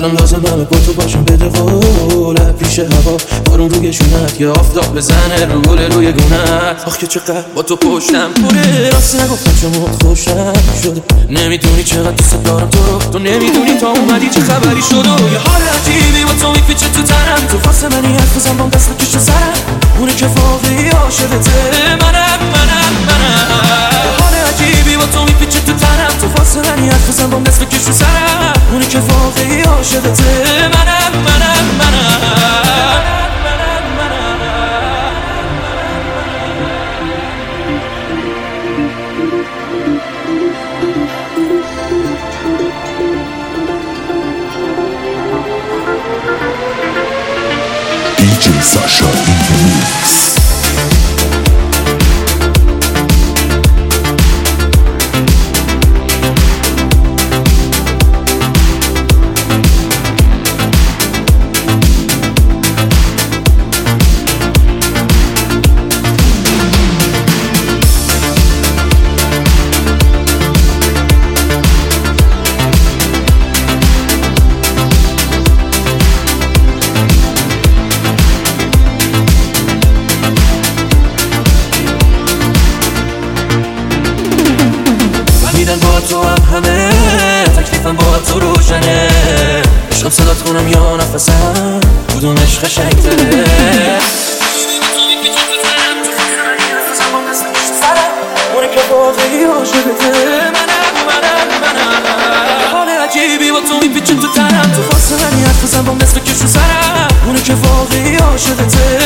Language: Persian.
الان لازم همه با تو باشم بده قوله پیش هوا بارون روی شونت یه آفتاب بزنه رو گل روی گونت آخ که چقدر با تو پشتم پره راستی نگفتم چون خوشم شده نمیدونی چقدر دوست دارم تو نمیدونی تا اومدی چه خبری شد و یه حال عجیبی با تو میپیچه تو تنم تو واسه منی حرف بزن بام دست بکش سرم اونه که واقعی عاشقته منم حال عجیبی با تو میپیچه تو تنم تو واسه منی حرف بزن بام دست بکش سرم اونه که واقعی عاشقته منم DJ Sasha in the mix. با تو هم همه تکلیفم با تو روشنه عشقم صدات کنم یا نفسم کدوم عشق قشنگ‌تره اونه که واقعی عاشقته منم حال عجیبی با تو میپیچه تو تنم تو واسه منی حرف بزن بام دست بکش رو سرم اونه که واقعی عاشقته